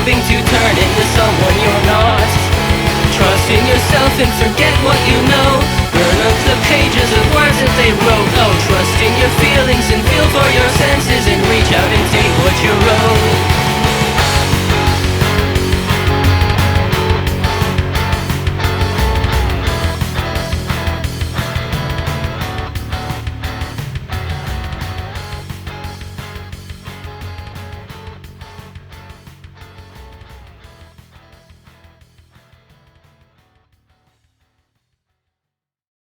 hoping to turn into someone you're not. Trust in yourself and forget what you know. Burn up the pages of words that they wrote. Oh, trust in your feelings and feel for your senses, and reach out and take what you wrote.